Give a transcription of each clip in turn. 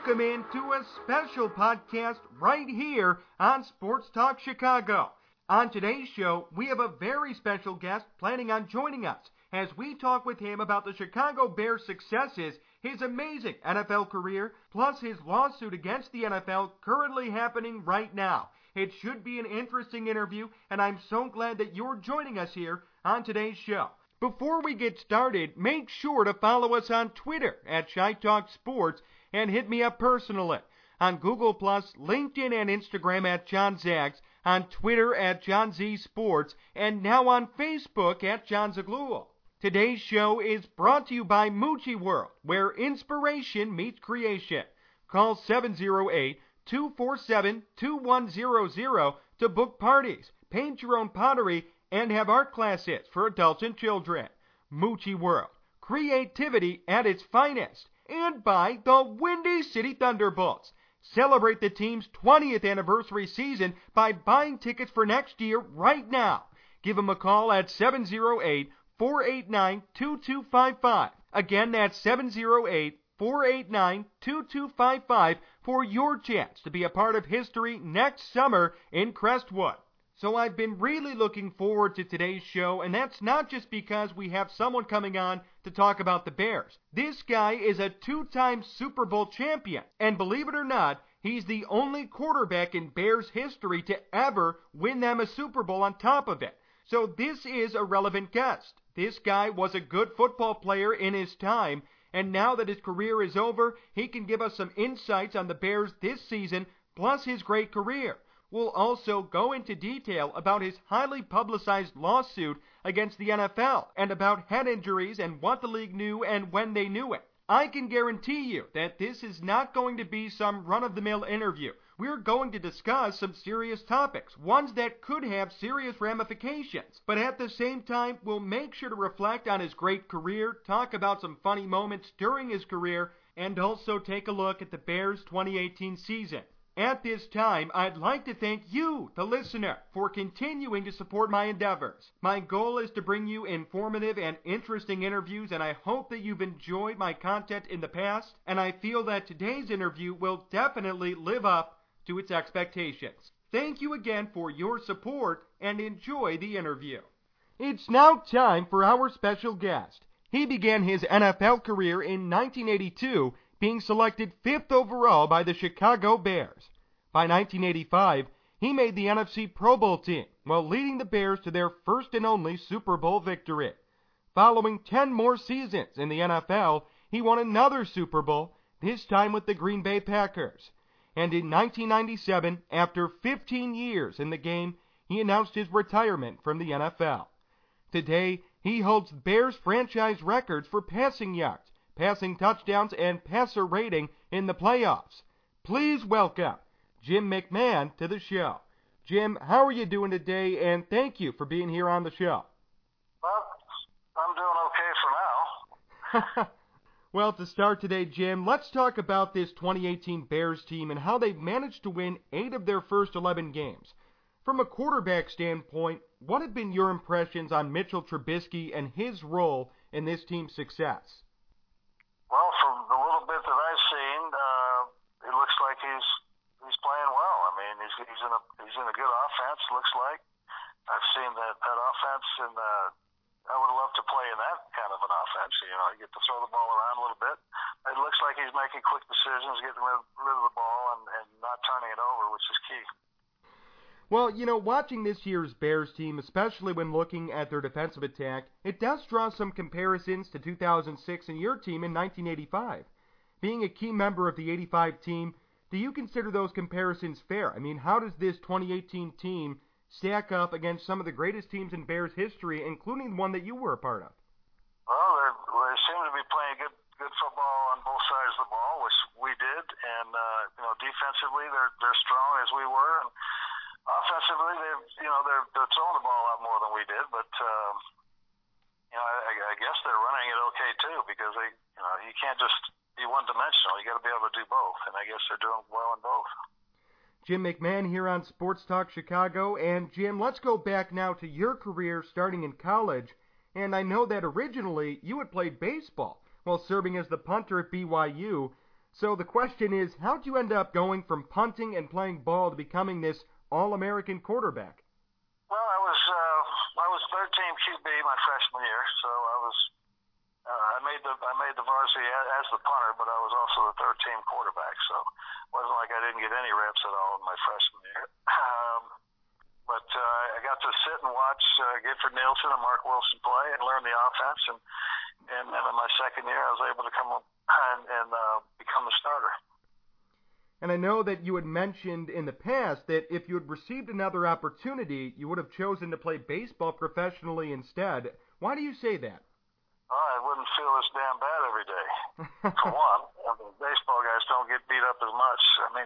welcome into a special podcast right here on Sports Talk Chicago. On today's show, we have a very special guest planning on joining us as we talk with him about the Chicago Bears' successes, his amazing NFL career, plus his lawsuit against the NFL currently happening right now. It should be an interesting interview, and I'm so glad that you're joining us here on today's show. Before we get started, make sure to follow us on Twitter at ChiTalkSports and hit me up personally on Google+, LinkedIn, and Instagram at John Zags, on Twitter at John Z Sports, and now on Facebook at John Zaglul. Today's show is brought to you by Moochie World, where inspiration meets creation. Call 708-247-2100 to book parties, paint your own pottery, and have art classes for adults and children. Moochie World, creativity at its finest. And by the Windy City Thunderbolts. Celebrate the team's 20th anniversary season by buying tickets for next year right now. Give them a call at 708-489-2255. Again, that's 708-489-2255 for your chance to be a part of history next summer in Crestwood. So I've been really looking forward to today's show, and that's not just because we have someone coming on to talk about the Bears. This guy is a two-time Super Bowl champion, and believe it or not, he's the only quarterback in Bears history to ever win them a Super Bowl on top of it. So this is a relevant guest. This guy was a good football player in his time, and now that his career is over, he can give us some insights on the Bears this season, plus his great career. We'll also go into detail about his highly publicized lawsuit against the NFL and about head injuries and what the league knew and when they knew it. I can guarantee you that this is not going to be some run-of-the-mill interview. We're going to discuss some serious topics, ones that could have serious ramifications. But at the same time, we'll make sure to reflect on his great career, talk about some funny moments during his career, and also take a look at the Bears' 2018 season. At this time, I'd like to thank you, the listener, for continuing to support my endeavors. My goal is to bring you informative and interesting interviews, and I hope that you've enjoyed my content in the past, and I feel that today's interview will definitely live up to its expectations. Thank you again for your support, and enjoy the interview. It's now time for our special guest. He began his NFL career in 1982, being selected 5th overall by the Chicago Bears. By 1985, he made the NFC Pro Bowl team while leading the Bears to their first and only Super Bowl victory. Following 10 more seasons in the NFL, he won another Super Bowl, this time with the Green Bay Packers. And in 1997, after 15 years in the game, he announced his retirement from the NFL. Today, he holds Bears franchise records for passing yards, passing touchdowns, and passer rating in the playoffs. Please welcome Jim McMahon to the show. Jim, how are you doing today, and thank you for being here on the show. Well, I'm doing okay for now. Well, to start today, Jim, let's talk about this 2018 Bears team and how they've managed to win 8 of their first 11 games. From a quarterback standpoint, what have been your impressions on Mitchell Trubisky and his role in this team's success? Well, from the little bit that I've seen, it looks like he's playing well. I mean, he's in a good offense. Looks like I've seen that offense, and I would love to play in that kind of an offense. You know, you get to throw the ball around a little bit. It looks like he's making quick decisions, getting rid of the ball, and not turning it over, which is key. Well, you know, watching this year's Bears team, especially when looking at their defensive attack, it does draw some comparisons to 2006 and your team in 1985. Being a key member of the 85 team, do you consider those comparisons fair? I mean, how does this 2018 team stack up against some of the greatest teams in Bears history, including the one that you were a part of? Well, they seem to be playing good football on both sides of the ball, which we did, and defensively they're strong as we were, and offensively they're throwing the ball a lot more than we did, but I guess they're running it okay too, because you can't just be one-dimensional. You got to be able to do both, and I guess they're doing well in both. Jim McMahon here on Sports Talk Chicago, and Jim, let's go back now to your career starting in college, and I know that originally you had played baseball while serving as the punter at BYU. So the question is, how'd you end up going from punting and playing ball to becoming this All-American quarterback? Well, I was third team QB my freshman year, so I made the varsity as the punter, but I was also the third team quarterback, so it wasn't like I didn't get any reps at all in my freshman year. But I got to sit and watch Gifford Nielsen and Mark Wilson play and learn the offense, and then in my second year I was able to come up and become the starter. And I know that you had mentioned in the past that if you had received another opportunity, you would have chosen to play baseball professionally instead. Why do you say that? I wouldn't feel this damn bad every day. For one, I mean, baseball guys don't get beat up as much. I mean,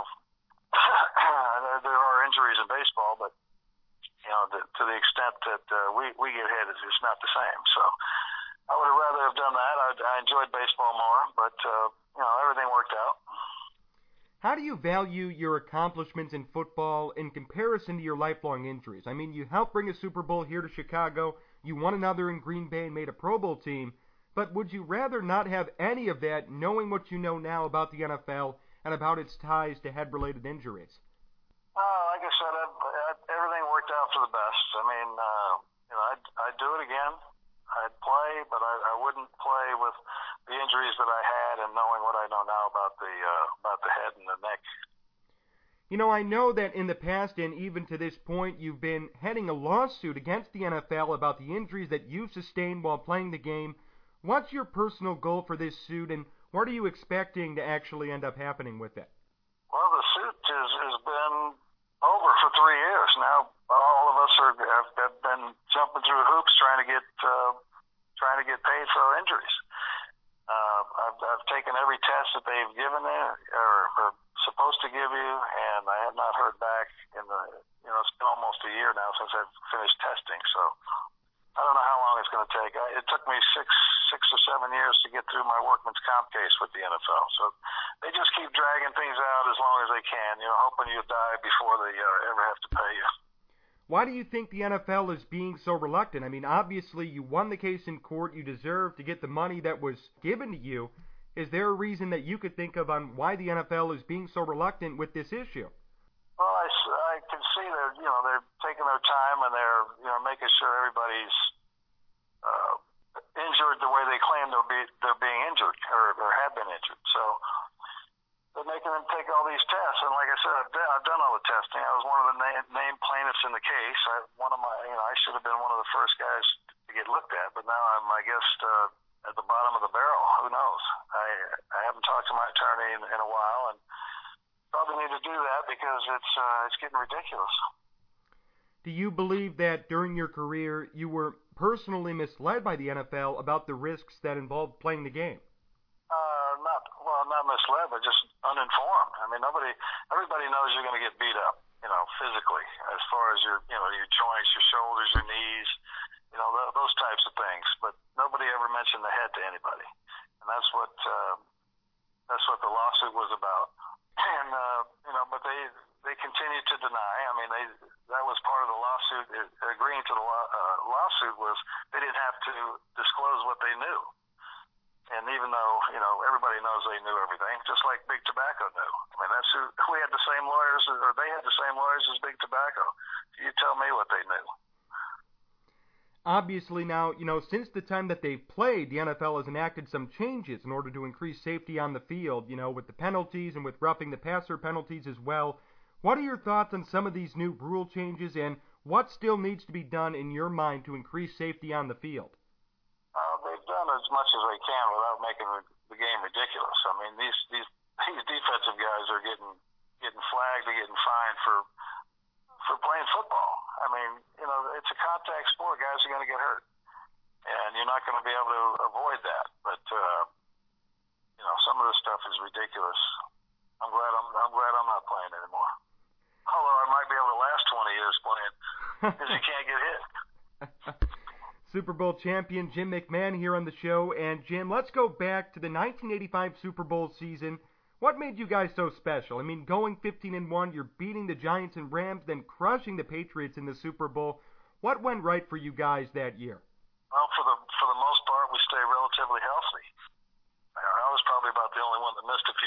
there are injuries in baseball, but to the extent that we get hit, it's just not the same. So I would have rather have done that. I enjoyed baseball more, but everything worked out. How do you value your accomplishments in football in comparison to your lifelong injuries? I mean, you helped bring a Super Bowl here to Chicago, you won another in Green Bay and made a Pro Bowl team, but would you rather not have any of that knowing what you know now about the NFL and about its ties to head-related injuries? Like I said, everything worked out for the best. I mean, I'd do it again. I'd play, but I wouldn't play with the injuries that I had and knowing what I know now about the head and the neck. I know that in the past and even to this point, you've been heading a lawsuit against the NFL about the injuries that you sustained while playing the game. What's your personal goal for this suit, and what are you expecting to actually end up happening with it? Well, the suit has been over for 3 years now. All of us have been jumping through hoops trying to get paid for our injuries. I've taken every test that they've given there or supposed to give you, and I have not heard back it's been almost a year now since I've finished testing, so I don't know how long it's going to take. It took me six or 7 years to get through my workman's comp case with the NFL, so they just keep dragging things out as long as they can, hoping you die before they ever have to pay you. Why do you think the NFL is being so reluctant? I mean, obviously you won the case in court. You deserve to get the money that was given to you. Is there a reason that you could think of on why the NFL is being so reluctant with this issue? Well, I can see they're taking their time and they're making sure everybody's injured the way they claim they're being injured or have been injured. So they're making them take all these tests, and like I said, I've done all the testing. I was one of the named plaintiffs in the case. I should have been one of the first guys to get looked at, but now I'm, I guess, at the bottom of the barrel. Who knows? I haven't talked to my attorney in a while, and probably need to do that because it's getting ridiculous. Do you believe that during your career you were personally misled by the NFL about the risks that involved playing the game? Not misled, but just uninformed. I mean, everybody knows you're going to get beat up, physically, as far as your joints, your shoulders, your knees, those types of things. But nobody ever mentioned the head to anybody, and that's what the lawsuit was about. And but they continue to deny. I mean, that was part of the lawsuit. Agreeing to the lawsuit was they didn't have to disclose what they knew. And even though, everybody knows they knew everything, just like Big Tobacco knew. I mean, we had the same lawyers, or they had the same lawyers as Big Tobacco. You tell me what they knew. Obviously now, since the time that they've played, the NFL has enacted some changes in order to increase safety on the field, with the penalties and with roughing the passer penalties as well. What are your thoughts on some of these new rule changes, and what still needs to be done in your mind to increase safety on the field? They've done as much as they can without making the game ridiculous. I mean, these defensive guys are getting flagged or getting fined for playing football. I mean, it's a contact sport. Guys are going to get hurt, and you're not going to be able to avoid that. But some of this stuff is ridiculous. I'm glad I'm not playing anymore. Although I might be able to last 20 years playing because you can't get hit. Super Bowl champion Jim McMahon here on the show. And Jim, let's go back to the 1985 Super Bowl season. What made you guys so special? I mean, going 15-1, you're beating the Giants and Rams, then crushing the Patriots in the Super Bowl. What went right for you guys that year? Well, for the most part, we stayed relatively healthy. I was probably about the only one that missed a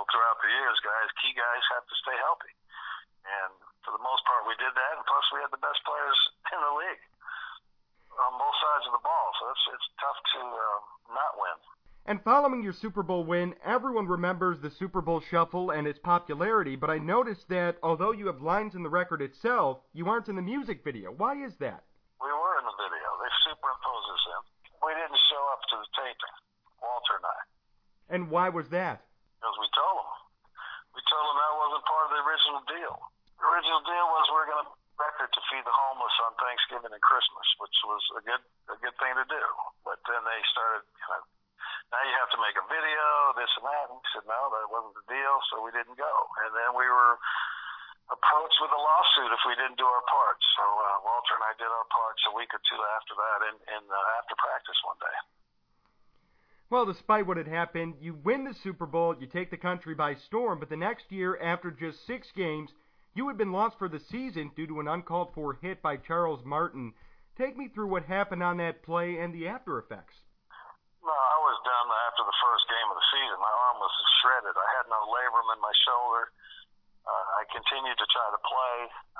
successful throughout the years, key guys have to stay healthy. And for the most part, we did that, and plus we had the best players in the league on both sides of the ball. So it's tough to not win. And following your Super Bowl win, everyone remembers the Super Bowl Shuffle and its popularity, but I noticed that although you have lines in the record itself, you aren't in the music video. Why is that? We were in the video. They superimposed us in. We didn't show up to the taping, Walter and I. And why was that? Because we told them. We told them that wasn't part of the original deal. The original deal was we were going to record to feed the homeless on Thanksgiving and Christmas, which was a good thing to do. But then they started, now you have to make a video, this and that. And we said, no, that wasn't the deal, so we didn't go. And then we were approached with a lawsuit if we didn't do our part. So Walter and I did our parts a week or two after that after practice one day. Well, despite what had happened, you win the Super Bowl, you take the country by storm, but the next year, after just 6 games, you had been lost for the season due to an uncalled-for hit by Charles Martin. Take me through what happened on that play and the after effects. No, I was done after the first game of the season. My arm was shredded. I had no labrum in my shoulder. I continued to try to play.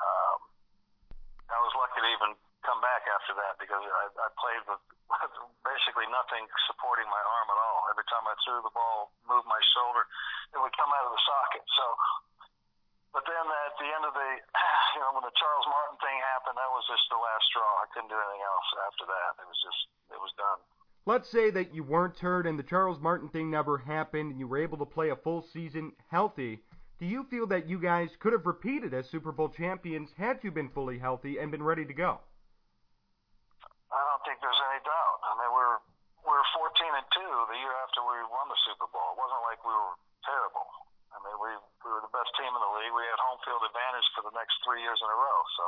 I was lucky to even come back after that because I played with basically nothing supporting my arm at all. Every time I threw the ball, moved my shoulder, it would come out of the socket. So, but then at the end of the, when the Charles Martin thing happened, that was just the last straw. I couldn't do anything else after that. It was done. Let's say that you weren't hurt and the Charles Martin thing never happened and you were able to play a full season healthy. Do you feel that you guys could have repeated as Super Bowl champions had you been fully healthy and been ready to go? I don't think there's any doubt. I mean, we were 14-2 the year after we won the Super Bowl. It wasn't like we were terrible. I mean, we were the best team in the league. We had home field advantage for the next 3 years in a row. So,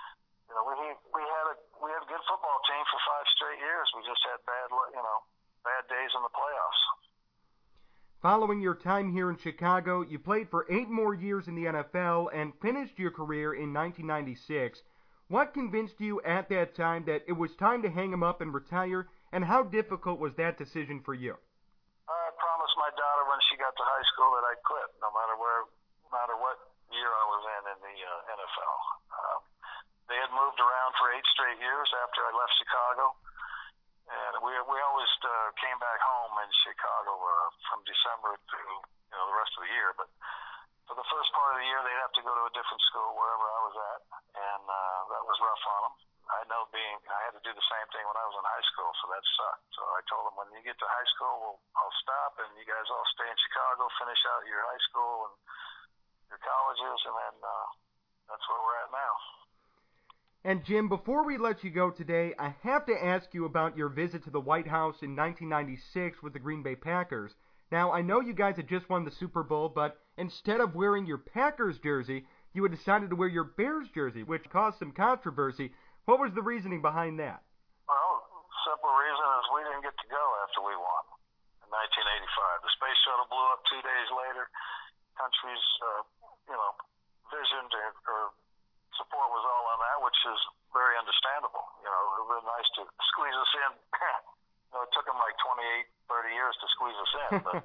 we had a good football team for 5 straight years. We just had bad days in the playoffs. Following your time here in Chicago, you played for 8 more years in the NFL and finished your career in 1996. What convinced you at that time that it was time to hang him up and retire, and how difficult was that decision for you? I promised my daughter when she got to high school that I'd quit, no matter what year I was in the NFL. They had moved around for 8 straight years after I left Chicago, and we always came back home in Chicago from December through the rest of the year. But for the first part of the year, they'd have to go to a different school wherever I was at, and that was rough on them. I had to do the same thing when I was in high school, so that sucked. So I told them, when you get to high school, I'll stop, and you guys all stay in Chicago, finish out your high school and your colleges, and then that's where we're at now. And Jim, before we let you go today, I have to ask you about your visit to the White House in 1996 with the Green Bay Packers. Now, I know you guys had just won the Super Bowl, but instead of wearing your Packers jersey, you had decided to wear your Bears jersey, which caused some controversy. What was the reasoning behind that? Well, simple reason is we didn't get to go after we won in 1985. The space shuttle blew up 2 days later. Country's, vision or support was all on that, which is very understandable. It would have been nice to squeeze us in. It took them like 28, 30 years to squeeze us in. But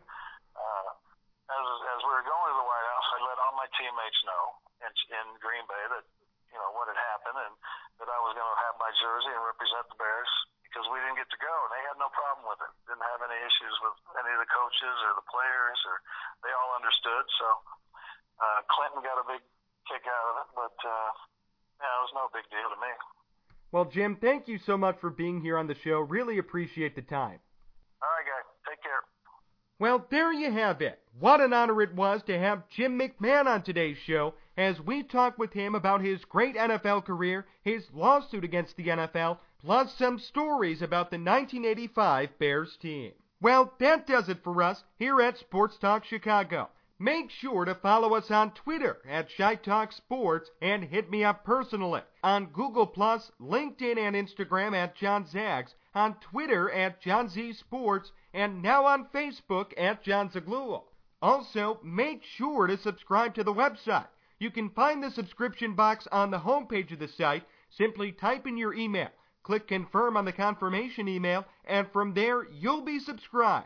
as we were going to the White House, I let all my teammates know in Green Bay that, what had happened and that I was going to have my jersey and represent the Bears because we didn't get to go. And they had no problem with it. Didn't have any issues with any of the coaches or the players, or they all understood. So Clinton got a big kick out of it, but it was no big deal to me. Well, Jim, thank you so much for being here on the show. Really appreciate the time. All right, guys. Take care. Well, there you have it. What an honor it was to have Jim McMahon on today's show as we talk with him about his great NFL career, his lawsuit against the NFL, plus some stories about the 1985 Bears team. Well, that does it for us here at Sports Talk Chicago. Make sure to follow us on Twitter at ChiTalk Sports and hit me up personally on Google+, LinkedIn, and Instagram at John Zags, on Twitter at John Z Sports, and now on Facebook at John Zaghloul. Also, make sure to subscribe to the website. You can find the subscription box on the homepage of the site. Simply type in your email, click confirm on the confirmation email, and from there you'll be subscribed.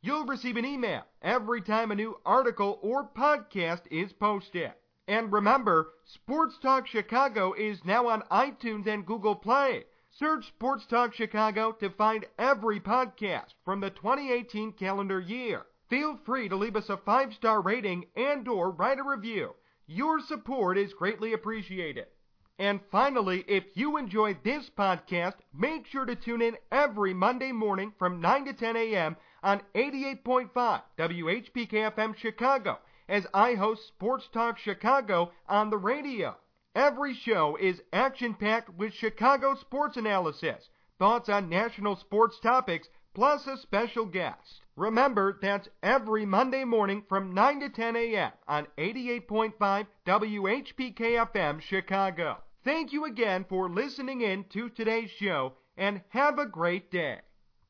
You'll receive an email every time a new article or podcast is posted. And remember, Sports Talk Chicago is now on iTunes and Google Play. Search Sports Talk Chicago to find every podcast from the 2018 calendar year. Feel free to leave us a 5-star rating and/or write a review. Your support is greatly appreciated. And finally, if you enjoyed this podcast, make sure to tune in every Monday morning from 9 to 10 a.m. on 88.5 WHPK-FM Chicago as I host Sports Talk Chicago on the radio. Every show is action-packed with Chicago sports analysis, thoughts on national sports topics, plus a special guest. Remember, that's every Monday morning from 9 to 10 a.m. on 88.5 WHPK-FM Chicago. Thank you again for listening in to today's show, and have a great day.